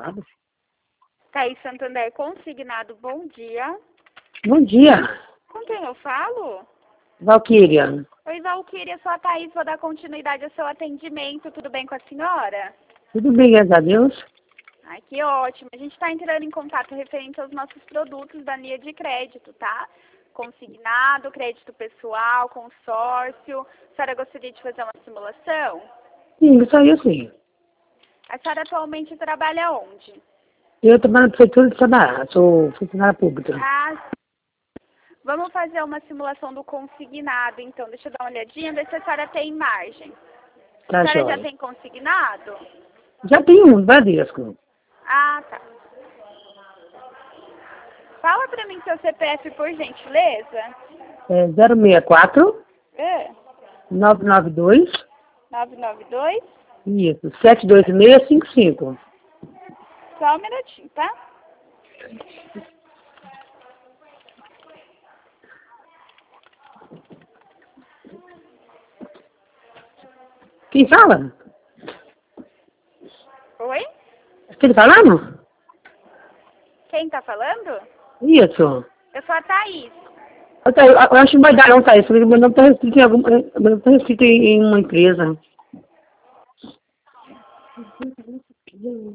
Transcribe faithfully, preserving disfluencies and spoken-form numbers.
lado. Thaís Santander, consignado, bom dia. Bom dia, Com quem eu falo? Valquíria. Oi, Valquíria, sou a Thaís, vou dar continuidade ao seu atendimento, tudo bem com a senhora? Tudo bem, graças a Deus? Ai, que ótimo. A gente está entrando em contato referente aos nossos produtos da linha de crédito, tá? Consignado, crédito pessoal, consórcio. A senhora gostaria de fazer uma simulação? Sim, isso aí eu sei. A senhora atualmente trabalha onde? Eu trabalho na prefeitura de Sabará, sou funcionária pública. Ah, vamos fazer uma simulação do consignado, então. Deixa eu dar uma olhadinha, ver se a senhora tem margem. Tá, A senhora já joia. tem consignado? Já tem um, Bradesco. Ah, tá. Fala pra mim seu C P F, por gentileza. É zero seis quatro, É. nove nove dois, nove nove dois. isso, sete dois seis cinco cinco. Só um minutinho, tá? Quem fala? Oi? Quem tá falando? Quem tá falando? Isso. Eu sou a Thaís. Eu, tá- eu, eu acho que não vai dar não, tá? Isso, meu nome tá restrito em alguma, meu nome tá restrito em em uma empresa.